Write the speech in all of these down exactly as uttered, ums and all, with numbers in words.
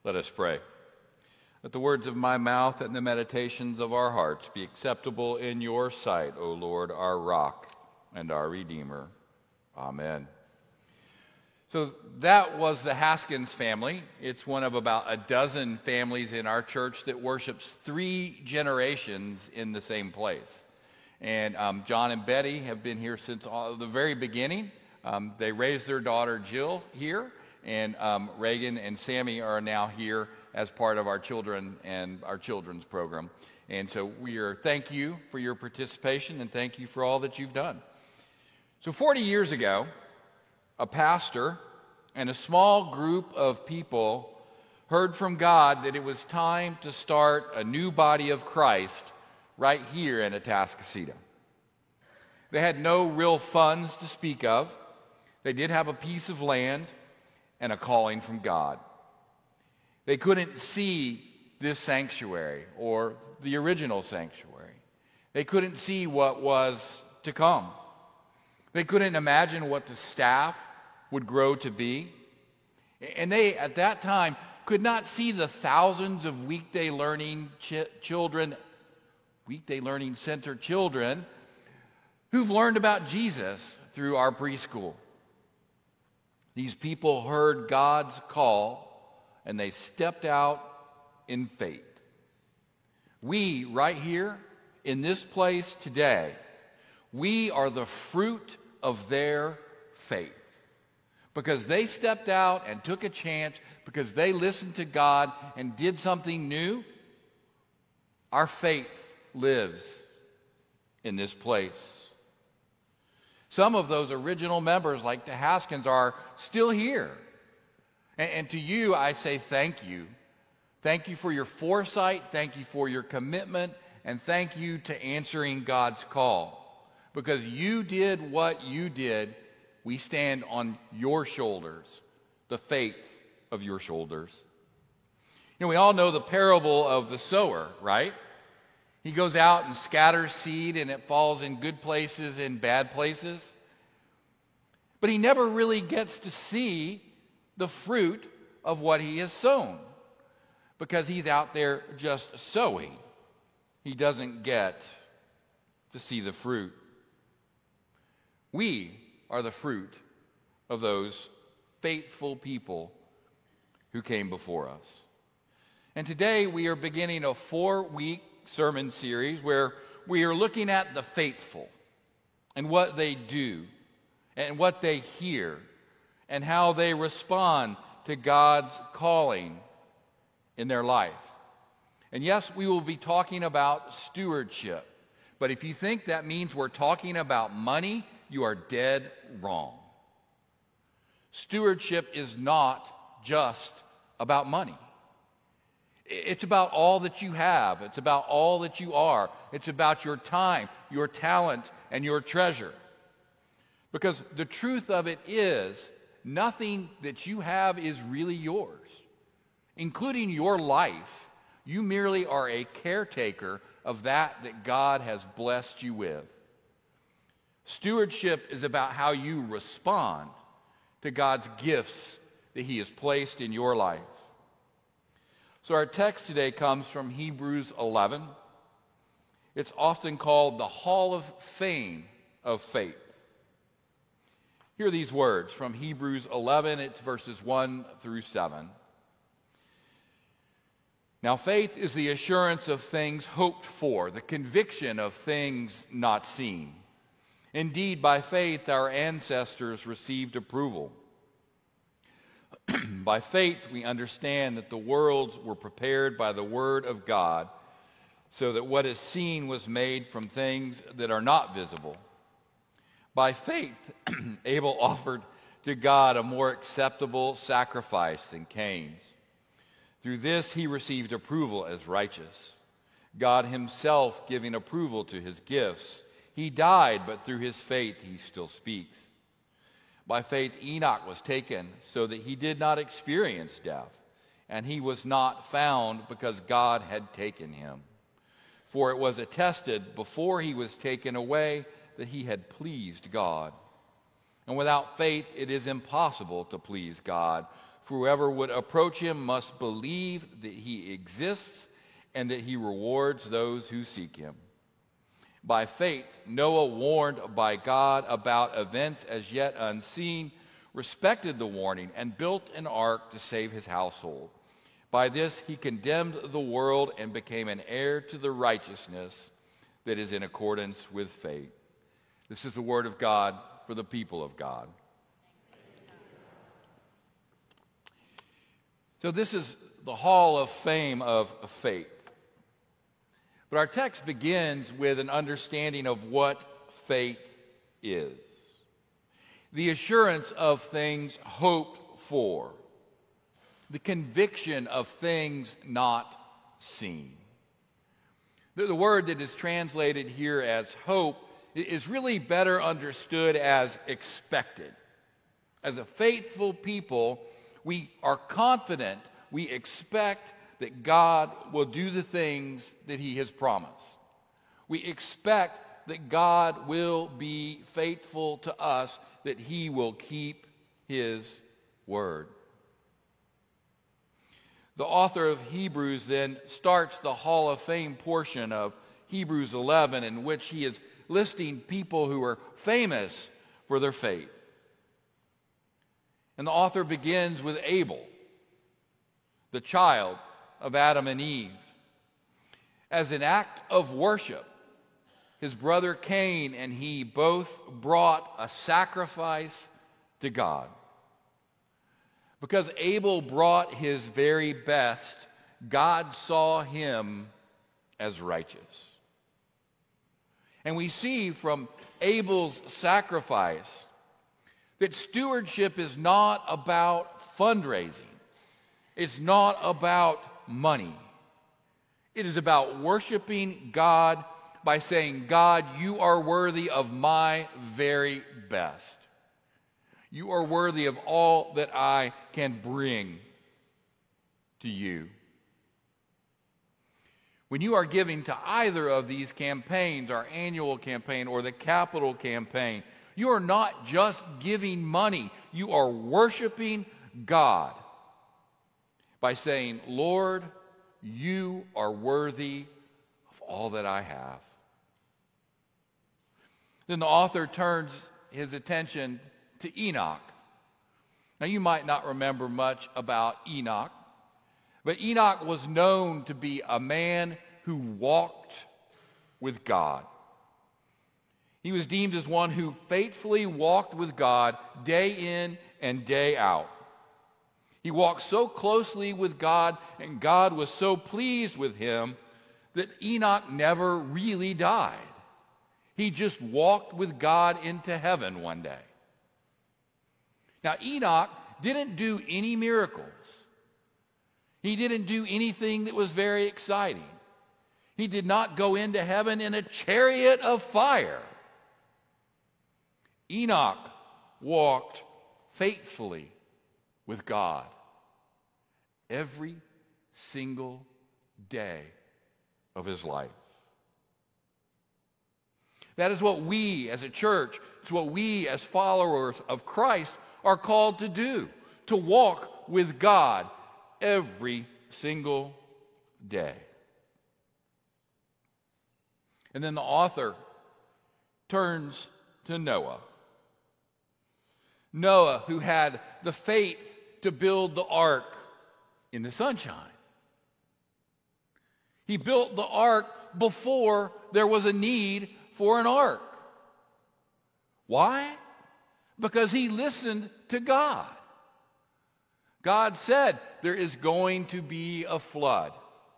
Let us pray. Let the words of my mouth and the meditations of our hearts be acceptable in your sight, O Lord, our rock and our Redeemer. Amen. So that was the Haskins family. It's one of about a dozen families in our church that worships three generations in the same place. And um, John and Betty have been here since all, the very beginning. Um, they raised their daughter Jill here, and um, Reagan and Sammy are now here as part of our children and our children's program. And so we are thank you for your participation and thank you for all that you've done. So forty years ago, a pastor and a small group of people heard from God that it was time to start a new body of Christ right here in Atascocita. They had no real funds to speak of. They did have a piece of land and a calling from God. They couldn't see this sanctuary or the original sanctuary. They couldn't see what was to come. They couldn't imagine what the staff would grow to be. And they, at that time, could not see the thousands of weekday learning ch- children, weekday learning center children, who've learned about Jesus through our preschool. These people heard God's call, and they stepped out in faith. We, right here, in this place today, we are the fruit of their faith. Because they stepped out and took a chance, because they listened to God and did something new, our faith lives in this place. Some of those original members, like the Haskins, are still here. And, and to you, I say thank you. Thank you for your foresight. Thank you for your commitment. And thank you to answering God's call. Because you did what you did, we stand on your shoulders, the faith of your shoulders. You know, we all know the parable of the sower, right? He goes out and scatters seed, and it falls in good places and bad places. But he never really gets to see the fruit of what he has sown, because he's out there just sowing. He doesn't get to see the fruit. We are the fruit of those faithful people who came before us. And today we are beginning a four-week sermon series where we are looking at the faithful and what they do and what they hear and how they respond to God's calling in their life. And yes, we will be talking about stewardship. But if you think that means we're talking about money, you are dead wrong. Stewardship is not just about money. It's about all that you have. It's about all that you are. It's about your time, your talent, and your treasure. Because the truth of it is, nothing that you have is really yours, including your life. You merely are a caretaker of that that God has blessed you with. Stewardship is about how you respond to God's gifts that He has placed in your life. So our text today comes from Hebrews eleven. It's often called the Hall of Fame of Faith. Hear these words from Hebrews eleven. It's verses one through seven. Now faith is the assurance of things hoped for, the conviction of things not seen. Indeed, by faith our ancestors received approval. By faith we understand that the worlds were prepared by the word of God, so that what is seen was made from things that are not visible. By faith Abel offered to God a more acceptable sacrifice than Cain's. Through this he received approval as righteous, God himself giving approval to his gifts. He died, but through his faith he still speaks. By faith Enoch was taken so that he did not experience death, and he was not found because God had taken him. For it was attested before he was taken away that he had pleased God. And without faith it is impossible to please God, For whoever would approach him must believe that he exists and that he rewards those who seek him. By faith, Noah, warned by God about events as yet unseen, respected the warning and built an ark to save his household. By this he condemned the world and became an heir to the righteousness that is in accordance with faith. This is the word of God for the people of God. So this is the hall of fame of faith. But our text begins with an understanding of what faith is. The assurance of things hoped for. The conviction of things not seen. The, the word that is translated here as hope is really better understood as expected. As a faithful people, we are confident, we expect that God will do the things that he has promised. We expect that God will be faithful to us, that he will keep his word. The author of Hebrews then starts the Hall of Fame portion of Hebrews eleven, in which he is listing people who are famous for their faith. And the author begins with Abel, the child of Adam and Eve. As an act of worship, his brother Cain and he both brought a sacrifice to God. Because Abel brought his very best, God saw him as righteous. And we see from Abel's sacrifice that stewardship is not about fundraising. It's not about money. It is about worshiping God by saying, God, you are worthy of my very best. You are worthy of all that I can bring to you. When you are giving to either of these campaigns, our annual campaign or the capital campaign, you are not just giving money. You are worshiping God by saying, Lord, you are worthy of all that I have. Then the author turns his attention to Enoch. Now, you might not remember much about Enoch, but Enoch was known to be a man who walked with God. He was deemed as one who faithfully walked with God day in and day out. He walked so closely with God, and God was so pleased with him that Enoch never really died. He just walked with God into heaven one day. Now, Enoch didn't do any miracles. He didn't do anything that was very exciting. He did not go into heaven in a chariot of fire. Enoch walked faithfully with God every single day of his life. That is what we as a church, it's what we as followers of Christ are called to do, to walk with God every single day. And then the author turns to Noah. Noah, who had the faith to build the ark in the sunshine. He built the ark before there was a need for an ark. Why? Because he listened to God. God said, there is going to be a flood.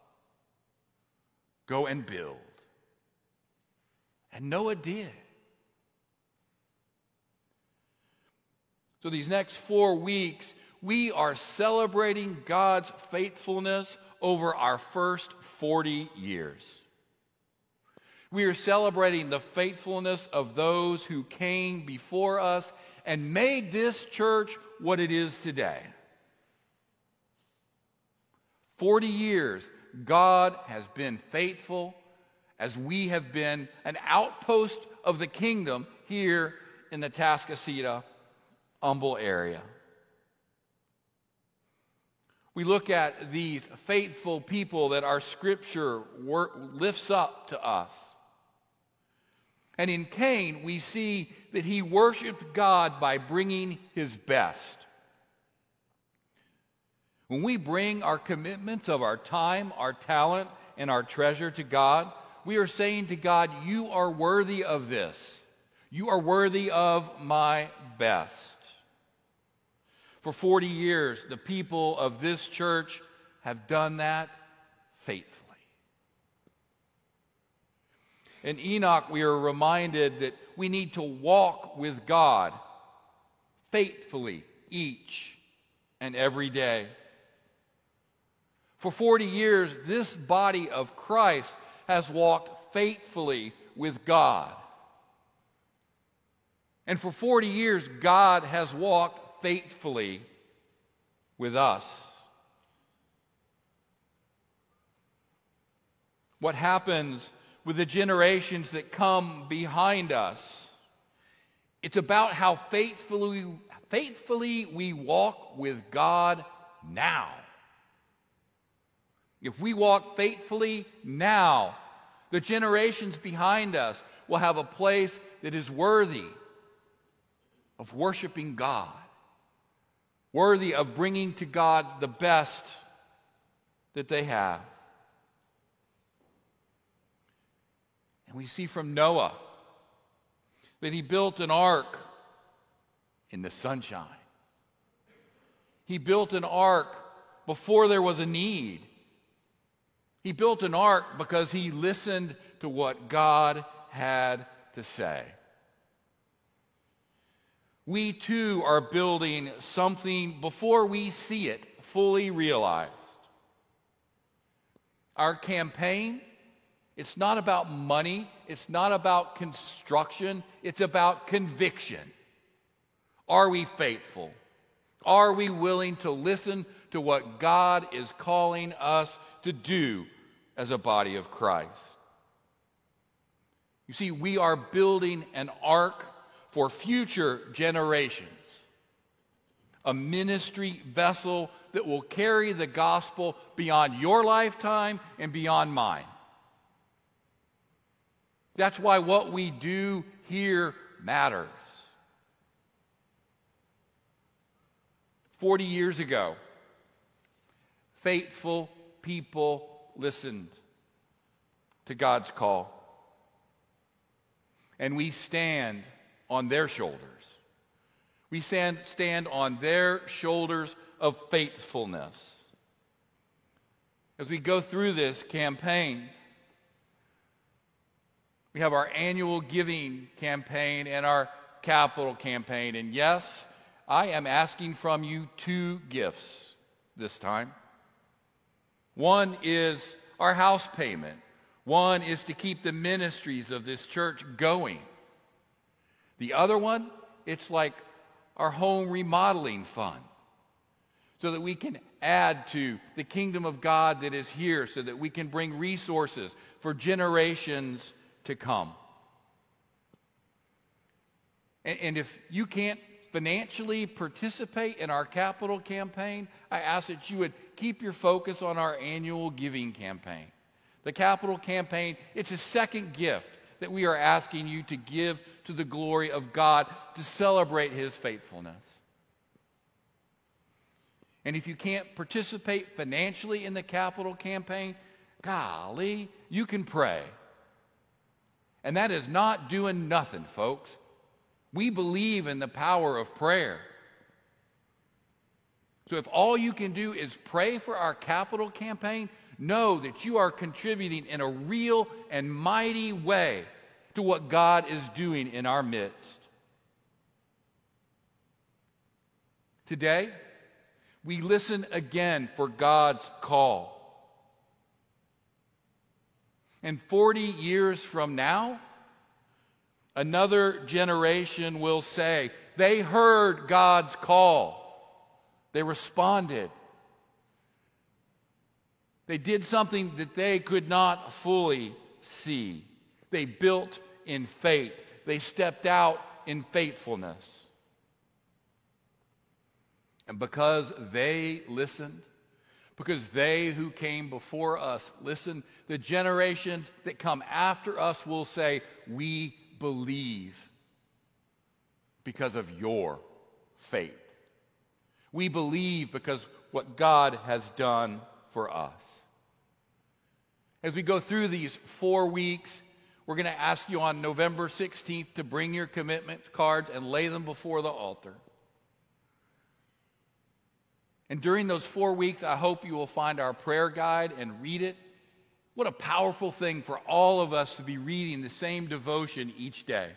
Go and build. And Noah did. So these next four weeks, we are celebrating God's faithfulness over our first forty years. We are celebrating the faithfulness of those who came before us and made this church what it is today. Forty years, God has been faithful as we have been an outpost of the kingdom here in the Tascasita, Humble area. We look at these faithful people that our Scripture work, lifts up to us. And in Cain, we see that he worshiped God by bringing his best. When we bring our commitments of our time, our talent, and our treasure to God, we are saying to God, you are worthy of this. You are worthy of my best. For forty years, the people of this church have done that faithfully. In Enoch, we are reminded that we need to walk with God faithfully each and every day. For forty years, this body of Christ has walked faithfully with God. And for forty years, God has walked faithfully with us. What happens with the generations that come behind us? It's about how faithfully, faithfully we walk with God now. If we walk faithfully now, the generations behind us will have a place that is worthy of worshiping God, worthy of bringing to God the best that they have. And we see from Noah that he built an ark in the sunshine. He built an ark before there was a need. He built an ark because he listened to what God had to say. We too are building something before we see it fully realized. Our campaign, it's not about money, it's not about construction, it's about conviction. Are we faithful? Are we willing to listen to what God is calling us to do as a body of Christ? You see, we are building an ark for future generations, a ministry vessel that will carry the gospel beyond your lifetime and beyond mine. That's why what we do here matters. Forty years ago, faithful people listened to God's call. And we stand on their shoulders. We stand, stand on their shoulders of faithfulness. As we go through this campaign, we have our annual giving campaign and our capital campaign. And yes, I am asking from you two gifts this time. One is our house payment. One is to keep the ministries of this church going. The other one, it's like our home remodeling fund, so that we can add to the kingdom of God that is here, so that we can bring resources for generations to come. And, and if you can't financially participate in our capital campaign, I ask that you would keep your focus on our annual giving campaign. The capital campaign, it's a second gift that we are asking you to give to the glory of God, to celebrate His faithfulness. And if you can't participate financially in the capital campaign, golly, you can pray. And that is not doing nothing, folks. We believe in the power of prayer. So if all you can do is pray for our capital campaign, know that you are contributing in a real and mighty way to what God is doing in our midst. Today, we listen again for God's call. And forty years from now, another generation will say, they heard God's call. They responded. They did something that they could not fully see. They built in faith. They stepped out in faithfulness. And because they listened, Because they who came before us, listen, the generations that come after us will say, we believe because of your faith. We believe because what God has done for us. As we go through these four weeks, we're going to ask you on November sixteenth to bring your commitment cards and lay them before the altar. And during those four weeks, I hope you will find our prayer guide and read it. What a powerful thing for all of us to be reading the same devotion each day.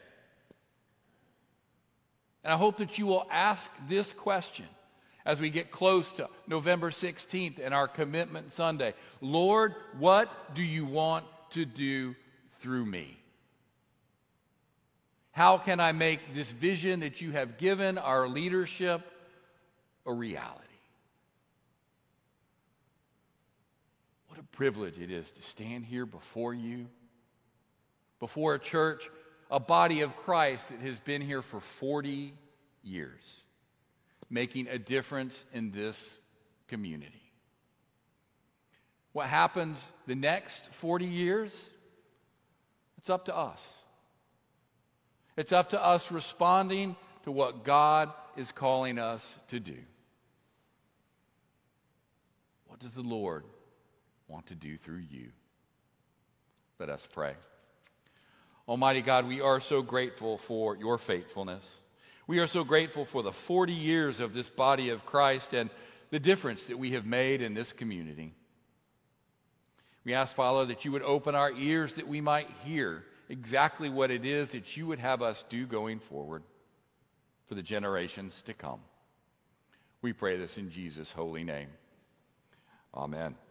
And I hope that you will ask this question as we get close to November sixteenth and our Commitment Sunday. Lord, what do you want to do through me? How can I make this vision that you have given our leadership a reality? What a privilege it is to stand here before you, before a church, a body of Christ that has been here for forty years, making a difference in this community. What happens the next forty years? It's up to us. It's up to us responding to what God is calling us to do. What does the Lord want to do through you? Let us pray. Almighty God, we are so grateful for your faithfulness. We are so grateful for the forty years of this body of Christ and the difference that we have made in this community. We ask, Father, that you would open our ears that we might hear exactly what it is that you would have us do going forward for the generations to come. We pray this in Jesus' holy name. Amen.